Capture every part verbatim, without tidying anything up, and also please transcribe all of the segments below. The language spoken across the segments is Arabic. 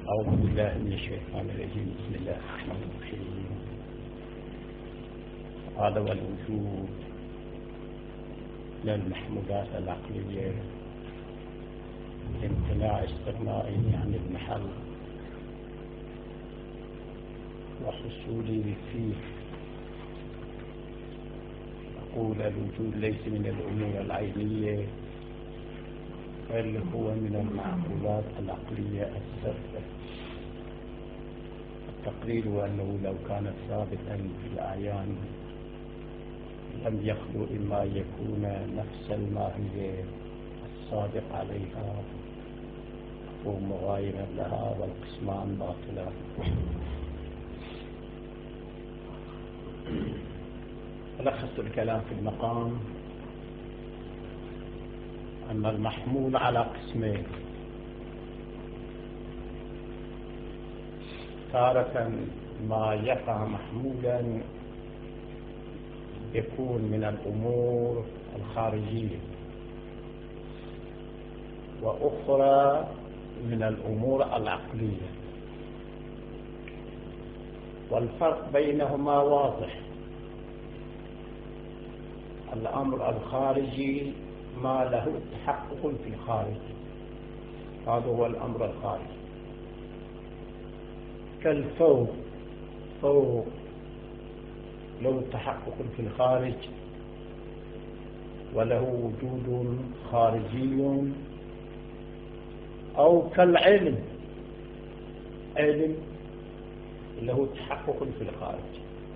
أعوذ بالله من الشيطان الرجيم. بسم الله الرحمن الرحيم. هذا هو الوجود من المحمودات العقلية امتناع استغنائه عن المحل وحصوله فيه. أقول الوجود ليس من الأمور العينية بل هو من المعقولات العقلية الصرفة. التقرير أنه لو كان ثابتا في الأعيان لم يخلو إما يكون نفس الماهية الصادق عليها أو مغايرا لها، والقسمان باطلا. ألخص الكلام في المقام أن المحمول على قسمين: تارة ما يقع محمولا يكون من الأمور الخارجية، وأخرى من الأمور العقلية، والفرق بينهما واضح. الأمر الخارجي ما له تحقق في الخارج، هذا هو الأمر الخارجي، كالفوق. فوق له تحقق في الخارج وله وجود خارجي، أو كالعلم، علم له تحقق في الخارج.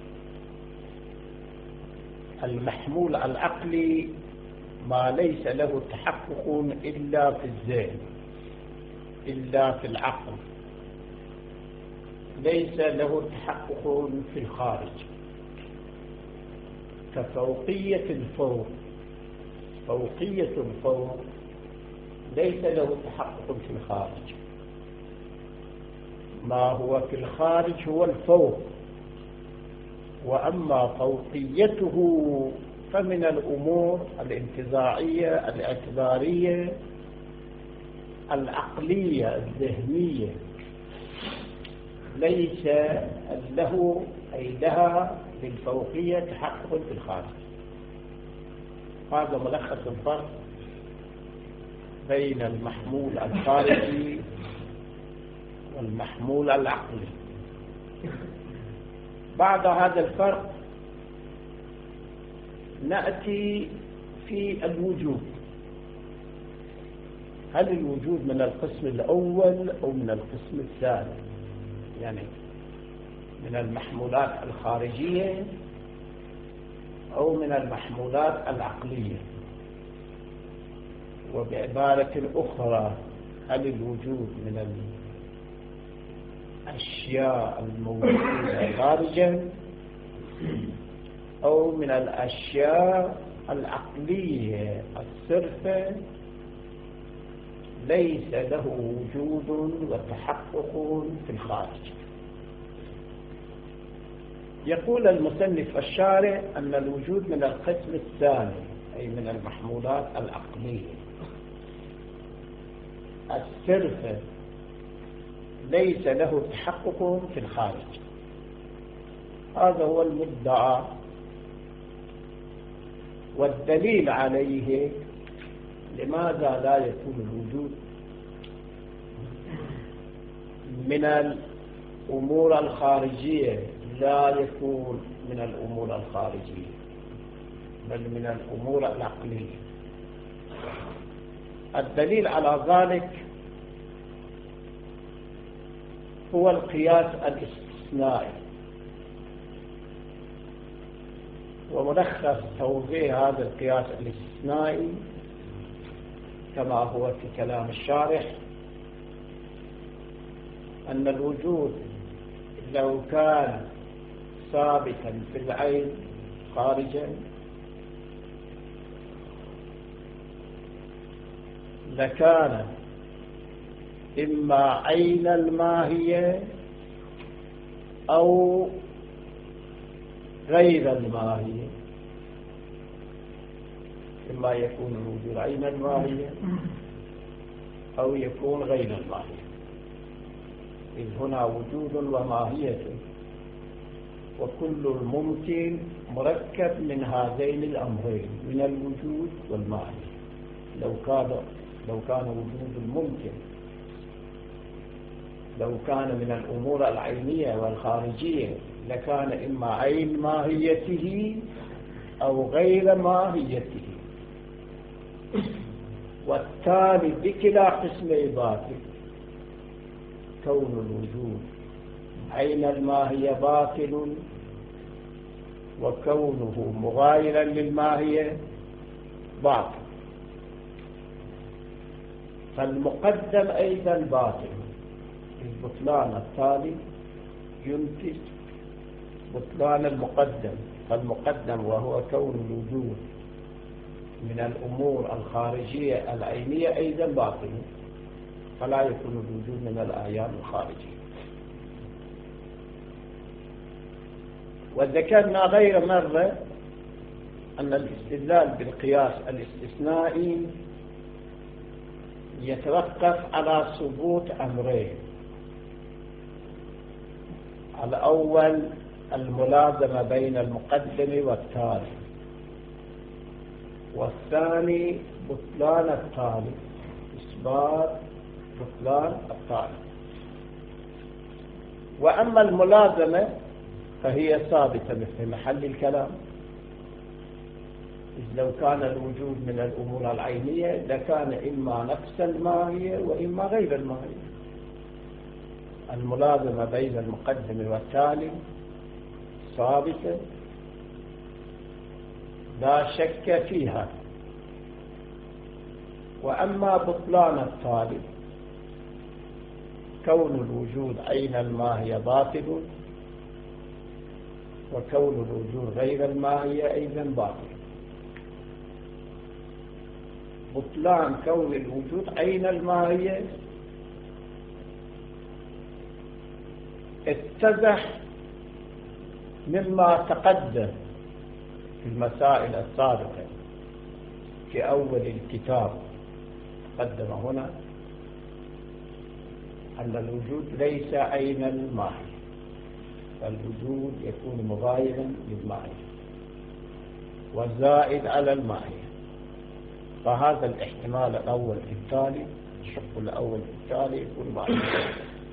المحمول العقلي ما ليس له تحقق إلا في الذهن، إلا في العقل، ليس له تحقق في الخارج، كفوقية الفوق. فوقية الفوق ليس له تحقق في الخارج، ما هو في الخارج هو الفوق، وأما فوقيته فمن الأمور الانتزاعية الاعتبارية العقلية الذهنية، ليس له أي لها للفوقية تحقق في الخارج. هذا ملخص الفرق بين المحمول الخارجي والمحمول العقلي. بعد هذا الفرق نأتي في الوجود. هل الوجود من القسم الأول أو من القسم الثاني؟ يعني من المحمولات الخارجية أو من المحمولات العقلية؟ وبعبارة أخرى، هل الوجود من الأشياء الموجودة خارجا أو من الأشياء العقلية الصرفة ليس له وجود وتحقق في الخارج؟ يقول المصنف الشارع أن الوجود من القسم الثاني، أي من المحمولات العقلية الصرفة، ليس له تحقق في الخارج. هذا هو المدعى، والدليل عليه لماذا لا يكون الوجود من الأمور الخارجية، لا يكون من الأمور الخارجية بل من الأمور العقلية. الدليل على ذلك هو القياس الاستثنائي، وملخص توضيح هذا القياس الاستثنائي كما هو في كلام الشارح أن الوجود لو كان ثابتا في العين خارجا لكان إما عين الماهية أو غير الماهية، إما يكون الوجود عين الماهية أو يكون غير الماهية. إذ هنا وجود وماهية، وكل الممكن مركب من هذين الأمرين، من الوجود والماهية. لو كان لو كان وجود الممكن لو كان من الأمور العينية والخارجية لكان إما عين ماهيته أو غير ماهيته، والتالي بكلا قسمي باطل. كون الوجود عين الماهية باطل، وكونه مغايرا للماهية باطل. فالمقدم أيضا باطل، البطلان التالي ينتج بطلان المقدم. فالمقدم وهو كون الوجود من الأمور الخارجية العينية أيضا باطل، فلا يكون الوجود من الأعيان الخارجية. وذكرنا غير مرة أن الاستدلال بالقياس الاستثنائي يتوقف على ثبوت أمرين: الأول الملازمة بين المقدم والتالي، والثاني بطلان التالي، إثبات بطلان التالي. وأما الملازمة فهي ثابتة في محل الكلام، إذ لو كان الوجود من الأمور العينية لكان إما نفس الماهية وإما غير الماهية. الملازمة بين المقدم والتالي ثابتة لا شك فيها. وأما بطلان التالي كون الوجود عين الماهية باطل، وكون الوجود غير الماهية أيضا باطل. بطلان كون الوجود عين الماهية اتضح مما تقدم في المسائل السابقة في أول الكتاب. تقدم هنا أن الوجود ليس عين الماهية، فالوجود يكون مغايرا للماهية والزائد على الماهية. فهذا الاحتمال الأول في التالي، الشق الأول في التالي يكون ماهية.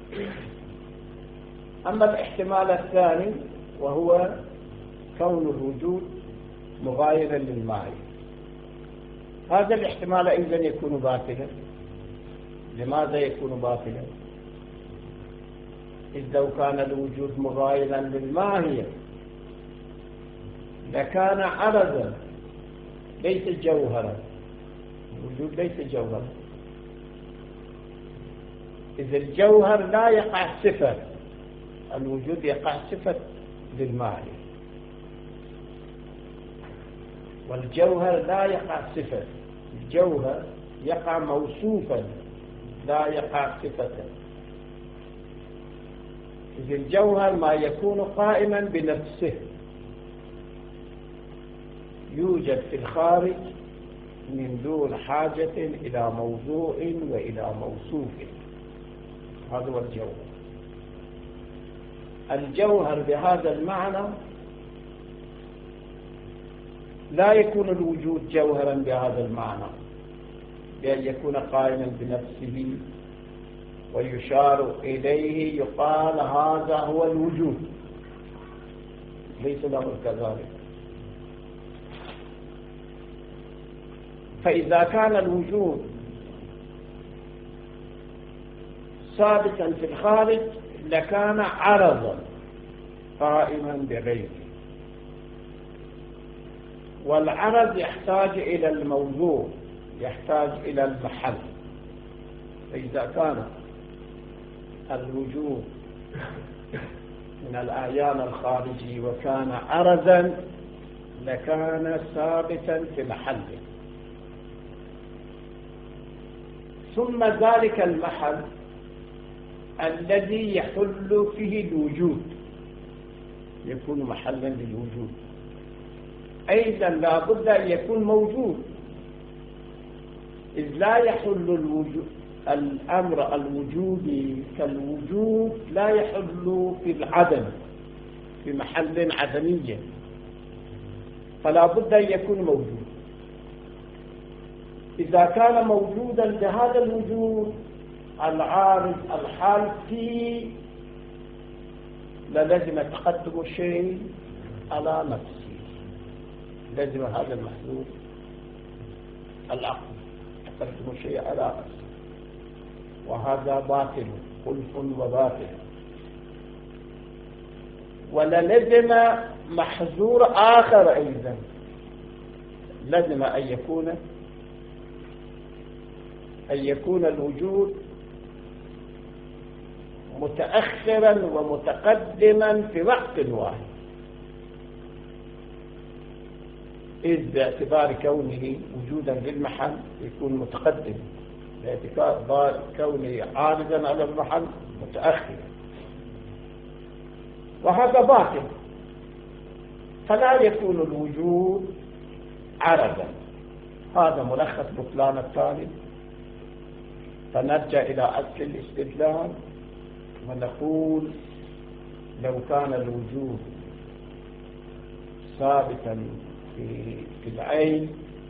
أما الاحتمال الثاني وهو كون الوجود مغايرا للماهية، هذا الاحتمال أيضا يكون باطلا. لماذا يكون باطلا؟ إذ لو كان الوجود مغايرا للماهية لكان عرضا ليس جوهرا. الوجود ليس جوهرا، إذ الجوهر لا يقع صفة، الوجود يقع صفة للماهية، والجوهر لا يقع صفة. الجوهر يقع موصوفا لا يقع صفة. إذ الجوهر ما يكون قائما بنفسه، يوجد في الخارج من دون حاجة إلى موضوع وإلى موصوف. هذا هو الجوهر. الجوهر بهذا المعنى لا يكون الوجود جوهرا بهذا المعنى، بأن يكون قائما بنفسه ويشار إليه يقال هذا هو الوجود. ليس الأمر كذلك. فإذا كان الوجود ثابتا في الخارج لكان عرضا قائما بغيره، والعرض يحتاج إلى الموضوع، يحتاج إلى المحل. فإذا كان الوجود من الأعيان الخارجي وكان عرضا لكان ثابتا في محله. ثم ذلك المحل الذي يحل فيه الوجود يكون محلا للوجود، أيضا لا بد أن يكون موجود، إذ لا يحل الوجود الأمر الوجودي كالوجود لا يحل في العدم في محل عدمية، فلا بد أن يكون موجود. إذا كان موجودا بهذا الوجود العارض الحال فيه للزم تقدم الشيء على نفسه، لازم هذا المحدود العقل تقدم الشيء على نفسه، وهذا باطل خلف وباطل. وللزم محظور آخر أيضا، لازم أن يكون أن يكون الوجود متأخرا ومتقدما في وقت واحد، إذ باعتبار كونه وجودا للمحل يكون متقدم، باعتبار كونه عارضا على المحل متأخر، وهذا باطل. فلا يكون الوجود عرضا. هذا ملخص بطلان الطالب. فنرجع إلى أصل الاستدلال ونقول لو كان الوجود ثابتا في العين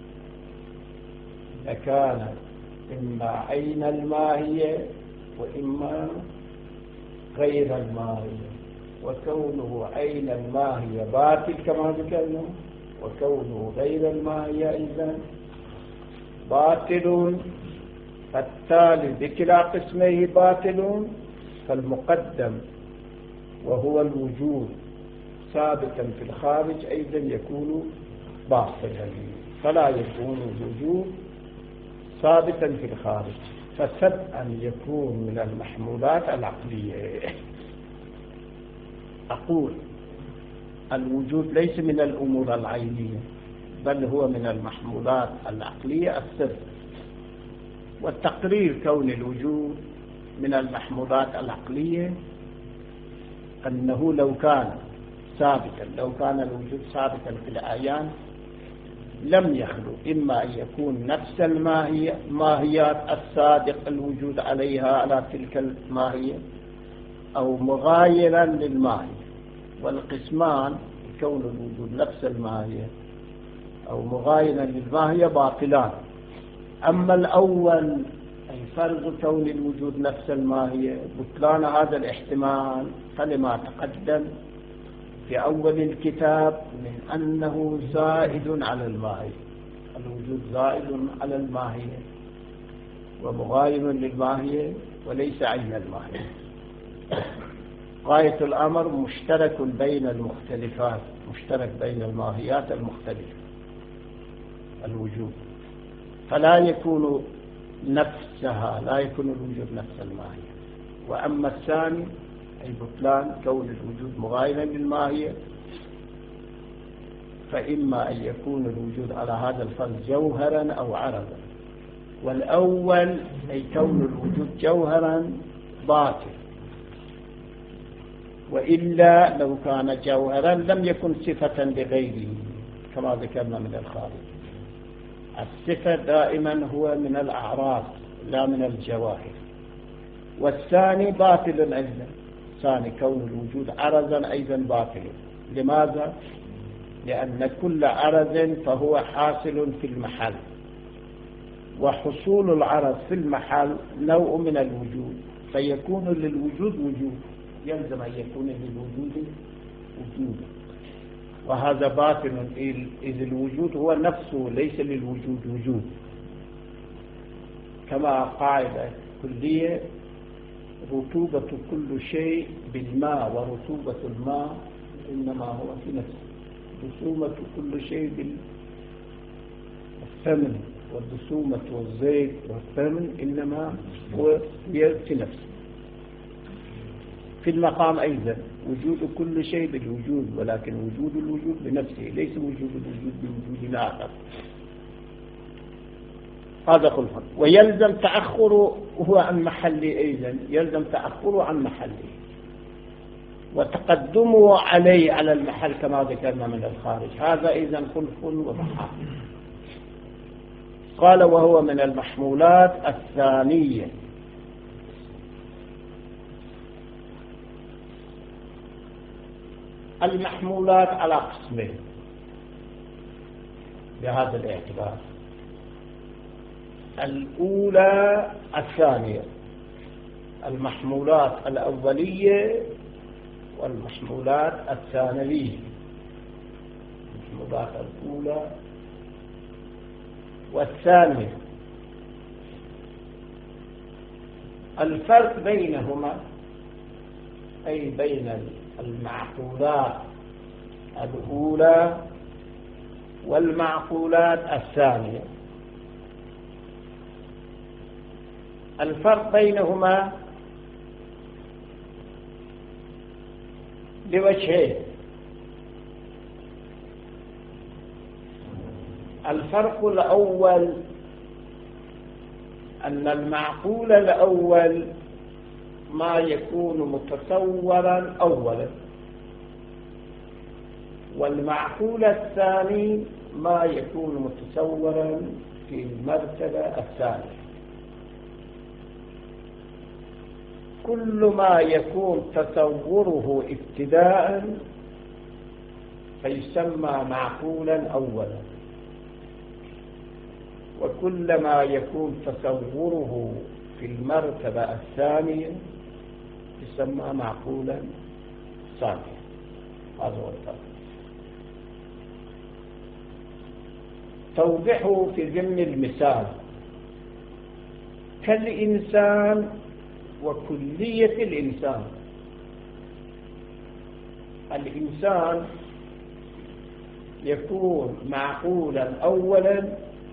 لكان إما عين الماهية وإما غير الماهية، وكونه عين الماهية باطل كما ذكرنا، وكونه غير الماهية إذن باطل. فالتالي بكلا قسميه باطل، فالمقدم وهو الوجود ثابتا في الخارج أيضا يكون باطلا، فلا يكون الوجود ثابتا في الخارج. فسد أن يكون من المحمولات العقلية. أقول الوجود ليس من الأمور العينية، بل هو من المحمولات العقلية السد. والتقرير كون الوجود من المحمولات العقلية أنه لو كان ثابتا، لو كان الوجود ثابتا في الأعيان لم يخلو إما أن يكون نفس الماهية ماهيات الصادق الوجود عليها على تلك الماهية، أو مغايرا للماهية. والقسمان كون الوجود نفس الماهية أو مغايرا للماهية باطلان. أما الأول أي فرض كون الوجود نفس الماهية بطلان هذا الاحتمال، فلما تقدم في أول الكتاب من أنه زائد على الماهية. الوجود زائد على الماهية ومغاير للماهية وليس عين الماهية. غاية الأمر مشترك بين المختلفات، مشترك بين الماهيات المختلفة الوجود، فلا يكون نفسها، لا يكون الوجود نفس الماهية. وأما الثاني أي بطلان كون الوجود مغايرا للماهية، فإما أن يكون الوجود على هذا الفرض جوهرا أو عرضا. والأول أي كون الوجود جوهرا باطل، وإلا لو كان جوهرا لم يكن صفة لغيره كما ذكرنا من الخارج. الصفة دائما هو من الأعراض لا من الجواهر. والثاني باطل أيضا، ثاني كون الوجود عرضا أيضا باطل. لماذا؟ لأن كل عرض فهو حاصل في المحل، وحصول العرض في المحل نوع من الوجود، فيكون للوجود وجود، يلزم أن يكون للوجود وجود، وهذا باطل إذ الوجود هو نفسه ليس للوجود وجود. كما قاعدة كلية رطوبة كل شيء بالماء، ورطوبة الماء إنما هو في نفسه. دسومة كل شيء بالثمن، والدسومة والزيت والثمن إنما هو في نفسه. في المقام أيضا وجود كل شيء بالوجود، ولكن وجود الوجود بنفسه، ليس وجود الوجود بوجود آخر. هذا خلفا. ويلزم تأخره هو عن محله أيضا، يلزم تأخره عن محله وتقدمه عليه على المحل كما ذكرنا من الخارج. هذا أيضا خلف وضحاك. قال وهو من المحمولات الثانية المحمولات على قسمين بهذا الاعتبار. الأولى الثانية، المحمولات الأولية والمحمولات الثانوية. المحمولات الأولى والثانية، الفرق بينهما أي بين المعقولات الأولى والمعقولات الثانية، الفرق بينهما لوجهين. الفرق الأول أن المعقول الأول ما يكون متصورا أولا، والمعقول الثاني ما يكون متصورا في المرتبة الثانية. كل ما يكون تصوره ابتداء فيسمى معقولا أولا، وكل ما يكون تصوره في المرتبة الثانية يسمى معقولا ثانيا. هذا هو الفرق. توضحه في ضمن المثال كالإنسان وكلية الإنسان. الإنسان يكون معقولا أولا،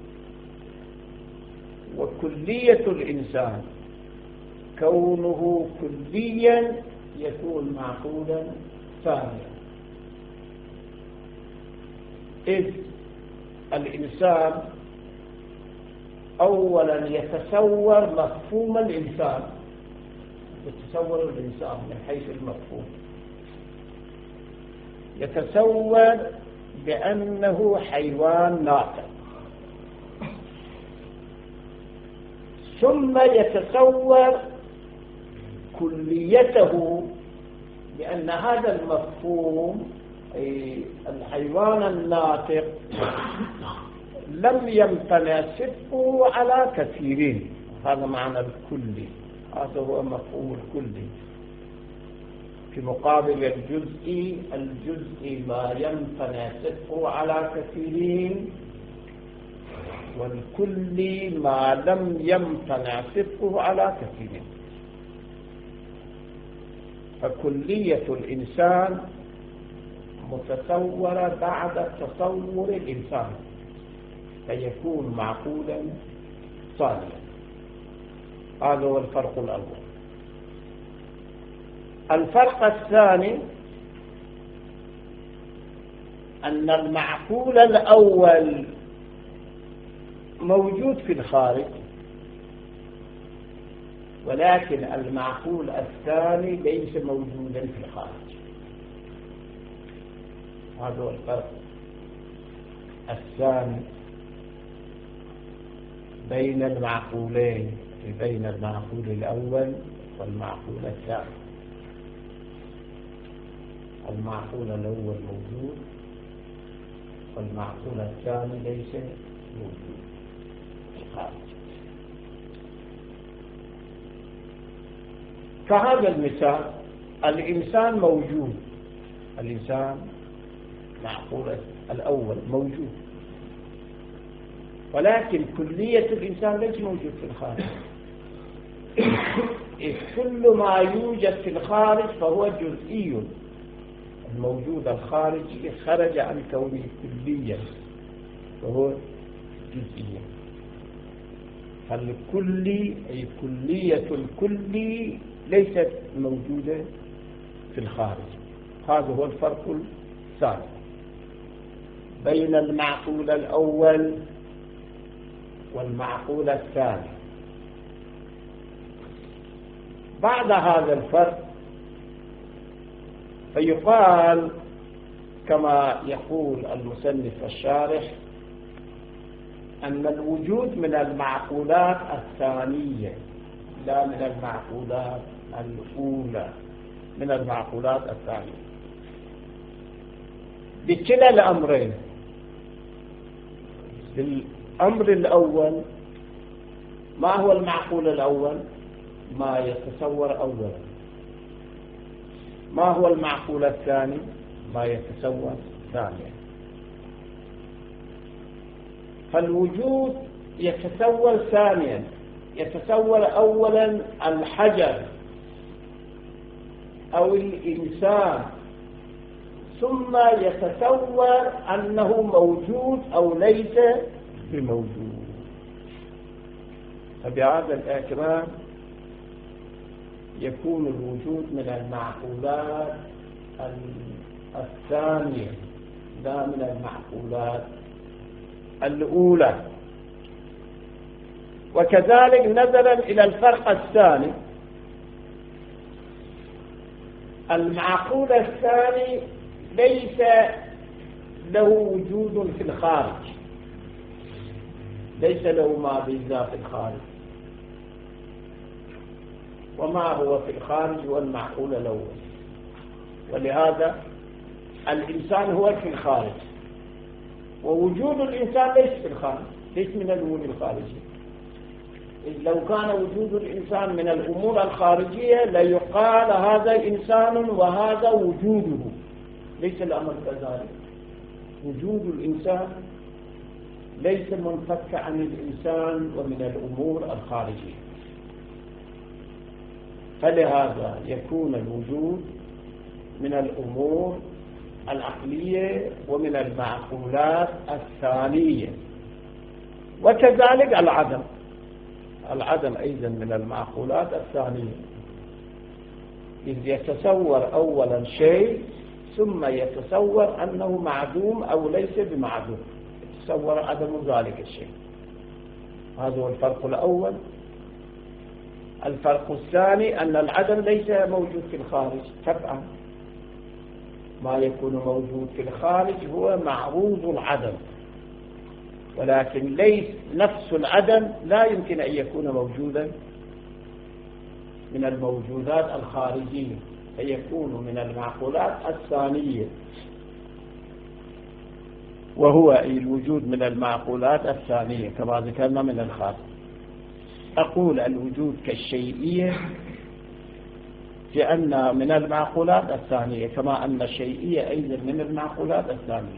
وكلية الإنسان كونه كليا يكون معقولا ثانيا. إذ الإنسان أولا يتصور مفهوم الإنسان، يتصور الإنسان من حيث المفهوم، يتصور بأنه حيوان ناطق، ثم يتصور كليته بأن هذا المفهوم أي الحيوان الناطق لم يمتنع صدقه على كثيرين. هذا معنى الكلي، هذا هو مفهوم الكلي. في مقابل الجزئي، الجزئي ما يمتنع صدقه على كثيرين، والكلي ما لم يمتنع صدقه على كثيرين. فكلية الإنسان متصورة بعد تصور الإنسان فيكون معقولا ثانيا. هذا هو الفرق الأول. الفرق الثاني أن المعقول الأول موجود في الخارج، ولكن المعقول الثاني ليس موجودا في الخارج. هذا هو الفرق الثاني بين المعقولين، بين المعقول الأول والمعقول الثاني. المعقول الأول موجود والمعقول الثاني ليس موجود في الخارج. كهذا المثال، الإنسان موجود، الإنسان معقول الأول موجود، ولكن كلية الإنسان ليس موجود في الخارج. إذ كل ما يوجد في الخارج فهو جزئي. الموجود الخارجي خرج عن كونه كليا فهو جزئي. فالكلي أي كلية الكلي ليست موجودة في الخارج. هذا هو الفرق الثاني بين المعقول الأول والمعقول الثاني. بعد هذا الفرق فيقال كما يقول المصنف الشارح أن الوجود من المعقولات الثانية لا من المعقولات الأولى، من المعقولات الثانية. بكلا الأمرين. الأمر الأول ما هو المعقول الأول؟ ما يتصور أولا. ما هو المعقول الثاني؟ ما يتصور ثانيا. فالوجود يتصور ثانيا، يتصور أولا الحجر أو الإنسان، ثم يتصور أنه موجود أو ليس بموجود. فبهذا الاعتبار يكون الوجود من المعقولات الثانية لا من المعقولات الأولى. وكذلك نظرا إلى الفرق الثاني، المعقول الثاني ليس له وجود في الخارج، ليس له ماذا في الخارج، وما هو في الخارج هو المعقول الأول. ولهذا الإنسان هو في الخارج، ووجود الإنسان ليس في الخارج، ليس من الأمور الخارجية. إذ لو كان وجود الإنسان من الأمور الخارجية ليقال هذا إنسان وهذا وجوده، ليس الأمر كذلك. وجود الإنسان ليس منفك عن الإنسان ومن الأمور الخارجية. فلهذا يكون الوجود من الأمور العقلية ومن المعقولات الثانية. وكذلك العدم، العدم أيضا من المعقولات الثانية، إذ يتصور أولا شيء ثم يتصور أنه معدوم أو ليس بمعدوم، يتصور عدم ذلك الشيء. هذا هو الفرق الأول. الفرق الثاني أن العدم ليس موجود في الخارج طبعا. ما يكون موجود في الخارج هو معروض العدم، ولكن ليس نفس العدم لا يمكن أن يكون موجودا من الموجودات الخارجية، فيكون من المعقولات الثانية، وهو الوجود من المعقولات الثانية كما ذكرنا من الخارج. أقول الوجود كالشيئية لأن من المعقولات الثانية، كما أن الشيئية أيضا من المعقولات الثانية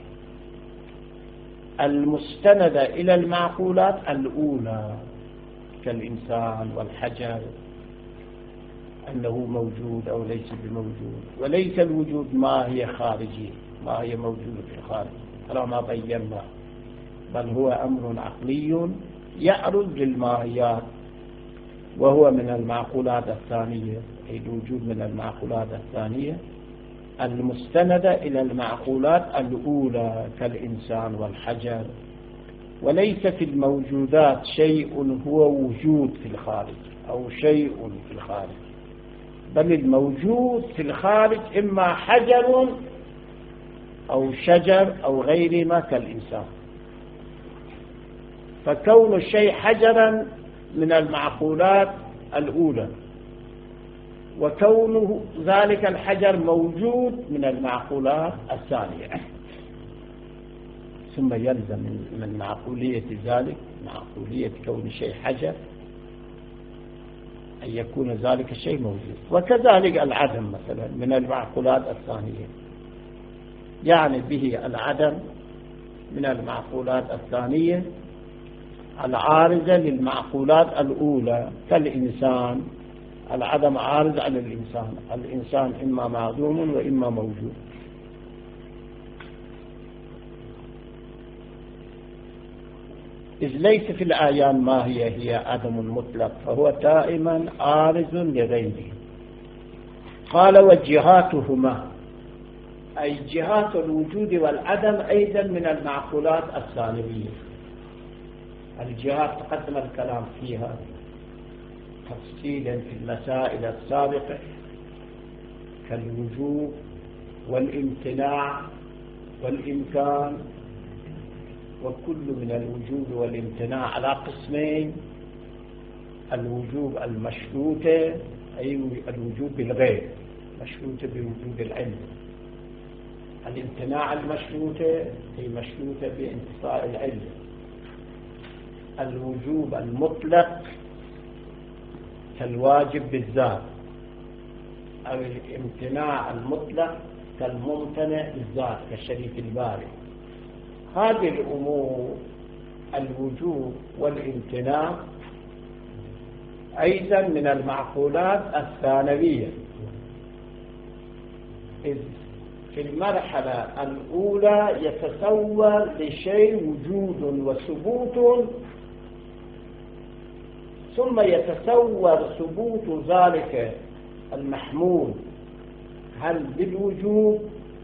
المستندة إلى المعقولات الأولى كالإنسان والحجر، أنه موجود أو ليس بموجود. وليس الوجود ما هي خارجي، ما هي موجودة في الخارج على ما بينا، بل هو أمر عقلي يعرض للماهيات، وهو من المعقولات الثانية، أي الوجود من المعقولات الثانية المستندة إلى المعقولات الأولى كالإنسان والحجر. وليس في الموجودات شيء هو وجود في الخارج أو شيء في الخارج، بل الموجود في الخارج إما حجر أو شجر أو غيرهما كالإنسان. فكون الشيء حجرا من المعقولات الأولى، وكونه ذلك الحجر موجود من المعقولات الثانية. ثم يلزم من معقولية ذلك، معقولية كون الشيء حجر، أن يكون ذلك الشيء موجود. وكذلك العدم مثلا من المعقولات الثانية، يعني به العدم من المعقولات الثانية العارضة للمعقولات الأولى كالإنسان. العدم عارض على الإنسان، الإنسان إما معدوم وإما موجود. إذ ليس في الأعيان ما هي هي عدم مطلق، فهو دائما عارض لغيره. قال وجهاتهما، أي جهات الوجود والعدم أيضا من المعقولات الثانوية. الجهات تقدم الكلام فيها تفصيلا في المسائل السابقة كالوجوب والامتناع والإمكان، وكل من الوجوب والامتناع على قسمين: الوجوب المشروطة، أي الوجوب بالغير، مشروطة بوجود العلم، الامتناع المشروطة هي مشروطة بانتفاء العلة. الوجوب المطلق كالواجب بالذات، أو الامتناع المطلق كالممتنع بالذات كالشريك الباري. هذه الأمور الوجوب والامتناع أيضا من المعقولات الثانوية، إذ في المرحلة الأولى يتصور لشيء وجود وثبوت، ثم يتصور ثبوت ذلك المحمول هل بالوجوب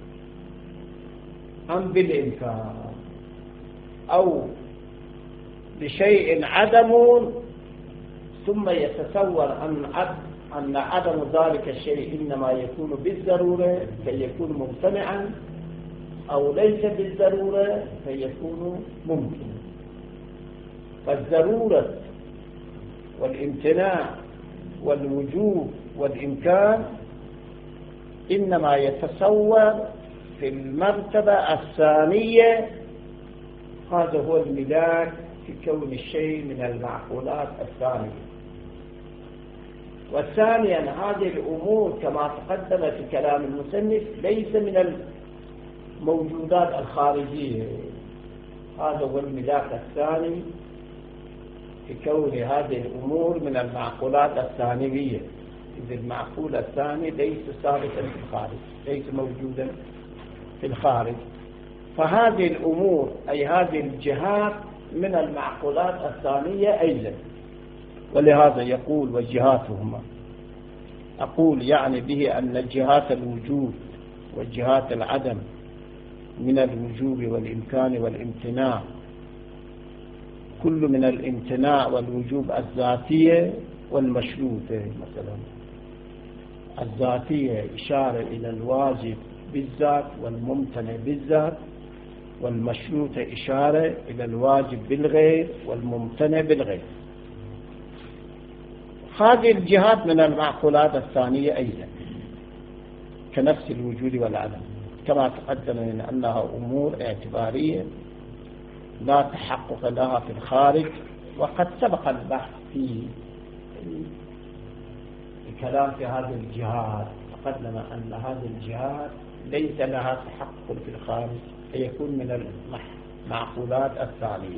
أم بالإمكان، أو لشيء عدم ثم يتصور أن أن عدم ذلك الشيء إنما يكون بالضرورة فيكون ممتنعا، أو ليس بالضرورة فيكون ممكنا. فالضرورة والامتناع والوجوب والإمكان إنما يتصور في المرتبة الثانية. هذا هو الملاك في كون الشيء من المعقولات الثانية. وثانيا هذه الأمور كما تقدم في كلام المصنف ليس من الموجودات الخارجية. هذا هو الملاك الثاني في كون هذه الأمور من المعقولات الثانوية، إذ المعقول الثاني ليس ثابتا في الخارج، ليس موجودا في الخارج. فهذه الأمور أي هذه الجهات من المعقولات الثانية أيضا. ولهذا يقول وجهاتهما، أقول يعني به أن جهات الوجود وجهات العدم من الوجوب والإمكان والامتناع، كل من الامتناع والوجوب الذاتية والمشروطة. مثلا الذاتية إشارة إلى الواجب بالذات والممتنع بالذات، والمشروطة إشارة إلى الواجب بالغير والممتنع بالغير. هذه الجهات من المعقولات الثانية أيضا كنفس الوجود والعدم، كما تقدم من أنها أمور اعتبارية لا تحقق لها في الخارج. وقد سبق البحث في الكلام في هذه الجهات، تقدم أن هذه الجهات ليس لها تحقق في الخارج، فيكون من المعقولات الثانية.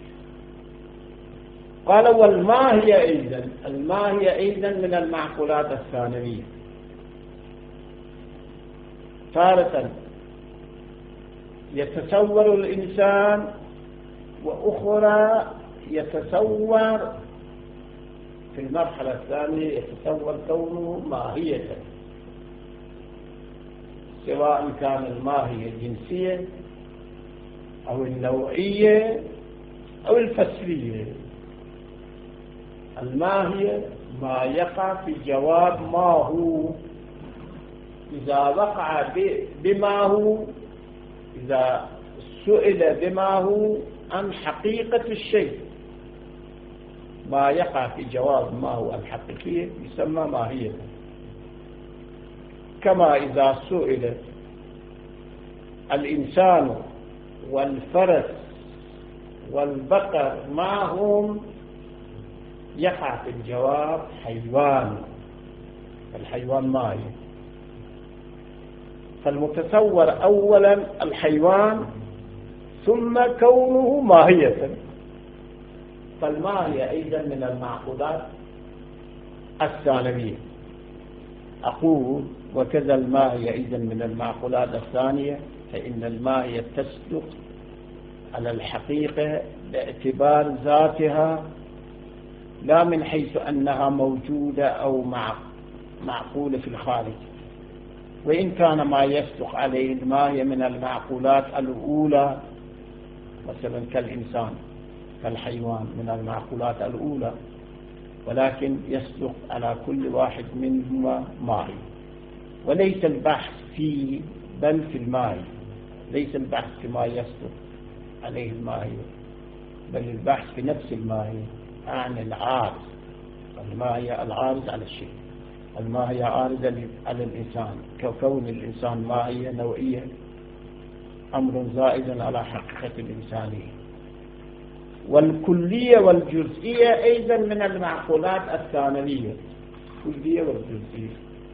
قال والماهية أيضا، الماهية أيضا من المعقولات الثانوية. تارة يتصور الإنسان، وأخرى يتصور في المرحلة الثانية يتصور كونه ماهية، سواء كان الماهية الجنسية أو النوعية أو الفصلية. الماهية ما يقع في جواب ما هو، إذا وقع بما هو، إذا سئل بما هو عن حقيقة الشيء، ما يقع في جواب ما هو الحقيقية يسمى ماهية. كما إذا سئل الإنسان والفرس والبقر ما هم، يقع في الجواب حيوان، الحيوان ماهي. فالمتصور أولا الحيوان ثم كونه ماهية. فالماهية أيضا من المعقولات الثانوية. أقول وكذا الماهية أيضا من المعقولات الثانية، فإن الماهية تصدق على الحقيقة باعتبار ذاتها، لا من حيث أنها موجودة أو معقولة في الخارج. وإن كان ما يصدق عليه الماهية من المعقولات الأولى، مثلا كالإنسان كالحيوان من المعقولات الأولى، ولكن يصدق على كل واحد منهما ماهي. وليس البحث فيه بل في الماهي، ليس البحث فيما يصدق عليه الماهي، بل البحث في نفس الماهي عن العارض. الماهي العارض على الشيء، الماهي عارضة على الإنسان، كون الإنسان ماهية نوعية أمر زائد على حقيقة الإنسانية. والكلية والجزئية أيضا من المعقولات الثانوية، الكلية والجزئية.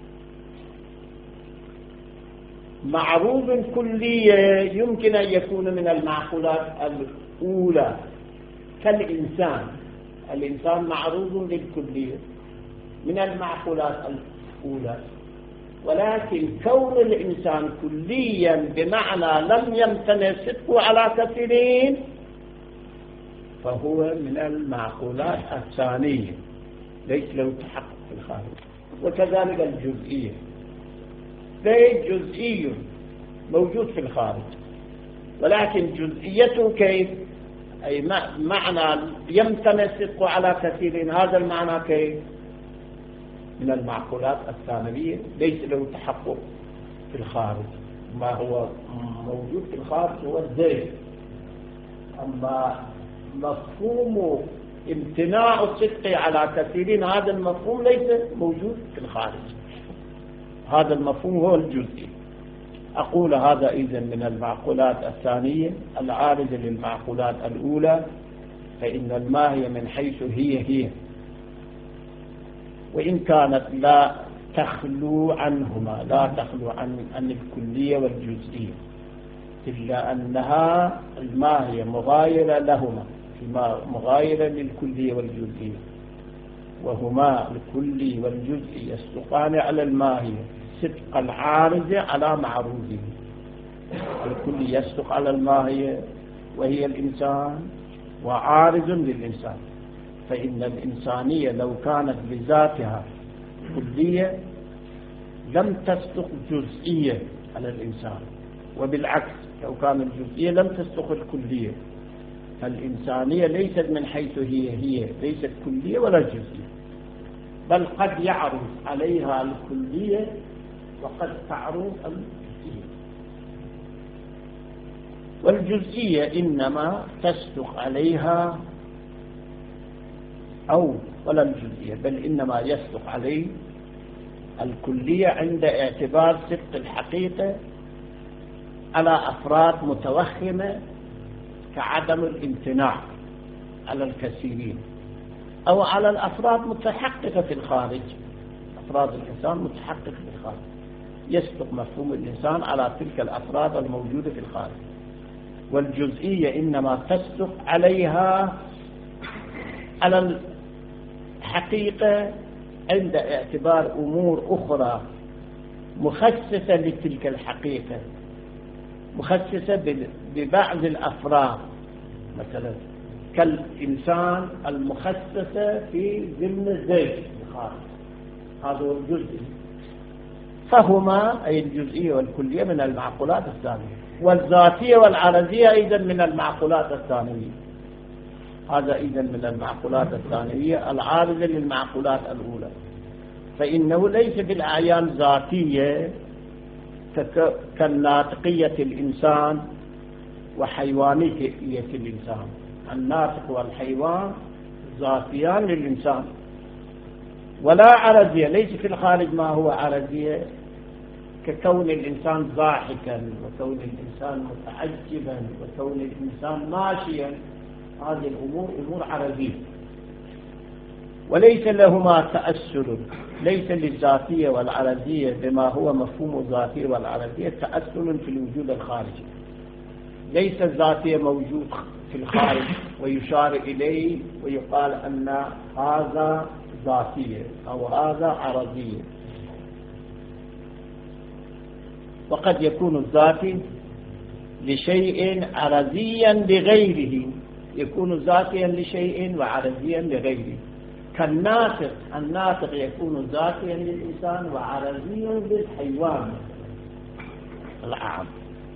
معروض كلية يمكن أن يكون من المعقولات الأولى كالإنسان، الإنسان معروض للكلية من المعقولات الأولى، ولكن كون الإنسان كليا بمعنى لم يمتنع صدقه على كثيرين فهو من المعقولات الثانية ليس له تحقق في الخارج. وكذلك الجزئية، شيء جزئي موجود في الخارج ولكن جزئيته كيف؟ أي معنى يمتنع صدقه على كثيرين، هذا المعنى كيف؟ من المعقولات الثانوية ليس له تحقق في الخارج. ما هو موجود في الخارج هو الذهن، أما مفهوم امتناع الصدق على كثيرين هذا المفهوم ليس موجود في الخارج، هذا المفهوم هو الجزئي. أقول هذا إذن من المعقولات الثانية العارضة للمعقولات الأولى، فإن الماهية من حيث هي هي وإن كانت لا تخلو عنهما، لا تخلو عن, عن الكلية والجزئية، إلا أنها الماهية مغايرة لهما، مغايرة للكلية والجزئية، وهما الكلي والجزئي يصدقان على الماهية صدق العارض على معروضه. الكلي يصدق على الماهية وهي الإنسان وعارض للإنسان، فإن الإنسانية لو كانت بذاتها كلية لم تصدق جزئية على الإنسان، وبالعكس لو كانت الجزئية لم تصدق الكلية. فالإنسانية ليست من حيث هي هي، ليست كلية ولا جزئية، بل قد يعرض عليها الكلية وقد تعرض الجزئية. والجزئية إنما تصدق عليها أو ولا الجزئية بل إنما يصدق عليه الكلية عند اعتبار صدق الحقيقة على أفراد متوهمة كعدم الامتناع على الكثيرين، أو على الأفراد متحققة في الخارج، أفراد الإنسان متحققة في الخارج، يصدق مفهوم الإنسان على تلك الأفراد الموجودة في الخارج. والجزئية إنما تصدق عليها على الحقيقة عند اعتبار أمور أخرى مخصصة لتلك الحقيقة، مخصصة ببعض الأفراد، مثلا كالإنسان المخصصة في ضمن الذات الخارج، هذا هو الجزئي. فهما أي الجزئية والكلية من المعقولات الثانية، والذاتية والعرضية أيضا من المعقولات الثانية، هذا أيضا من المعقولات الثانية العارضة للمعقولات الأولى. فإنه ليس بالأعيان ذاتية كالناطقية الإنسان وحيوانية الإنسان، الناطق والحيوان ذاتيان للإنسان، ولا عرضية، ليس في الخارج ما هو عرضية ككون الإنسان ضاحكا وكون الإنسان متعجبا وكون الإنسان ماشيا، هذه الأمور أمور عرضية وليس لهما تأثر، ليس للذاتية والعرضية بما هو مفهوم الذاتية والعرضية تأثر في الوجود الخارجي. ليس الذاتية موجود في الخارج ويشار إليه ويقال أن هذا ذاتية أو هذا عرضية. وقد يكون الذاتي لشيء عرضيا لغيره، يكون ذاتيا لشيء وعرضيا لغيره، كالناطق، الناطق يكون ذاتيا للإنسان وعرضيا للحيوان العام.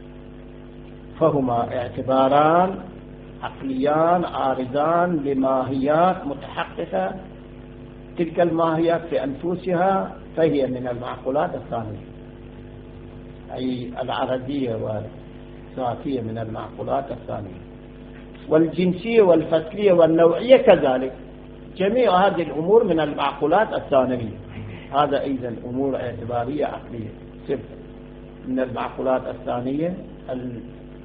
فهما اعتباران عقليان عارضان لماهيات متحققة، تلك الماهيات في أنفسها فهي من المعقولات الثانية، أي العرضية والذاتية من المعقولات الثانية. والجنسية والفصلية والنوعية كذلك، جميع هذه الأمور من المعقولات الثانوية، هذا أيضا أمور اعتبارية عقلية صفر من المعقولات الثانية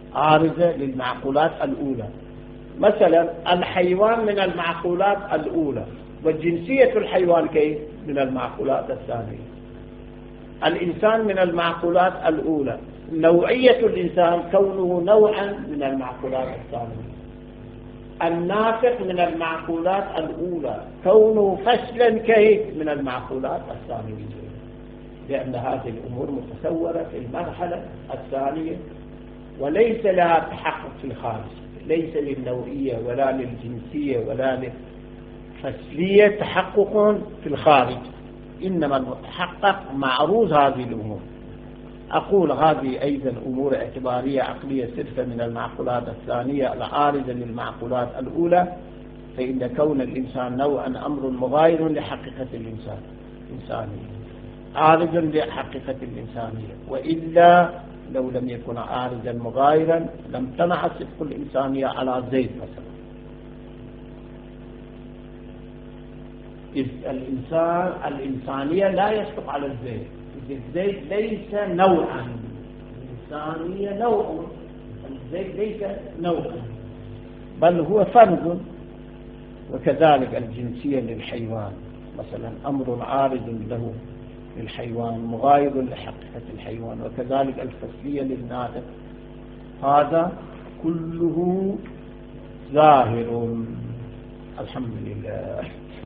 عارضة للمعقولات الأولى. مثلا الحيوان من المعقولات الأولى، والجنسية الحيوان كيف؟ من المعقولات الثانية. الإنسان من المعقولات الأولى، نوعية الإنسان كونه نوعا من المعقولات الثانية. الناطق من المعقولات الأولى، كونه فصلا كيف؟ من المعقولات الثانية، لأن هذه الأمور متصورة في المرحلة الثانية وليس لها تحقق في الخارج، ليس للنوعية ولا للجنسية ولا للفصلية تحقق في الخارج، إنما المتحقق معروض هذه الأمور. أقول هذه أيضا أمور اعتبارية عقلية صرفة من المعقولات الثانية العارضة للمعقولات الأولى، فإن كون الإنسان نوعا أمر مغاير لحقيقة الإنسان الإنسانية، عارض لحقيقة الإنسانية، وإلا لو لم يكن عارضا مغايرا لم تنع صدق الإنسانية على زيد مثلا. إذ الإنسان الإنسانية لا يصدق على الزيد، إذ الزيد ليس نوعا، الإنسانية نوع، الزيد ليس نوعا بل هو فرد. وكذلك الجنسية للحيوان مثلا أمر عارض له للحيوان مغاير لحقيقة الحيوان، وكذلك الفصلية للناطق، هذا كله ظاهر. الحمد لله.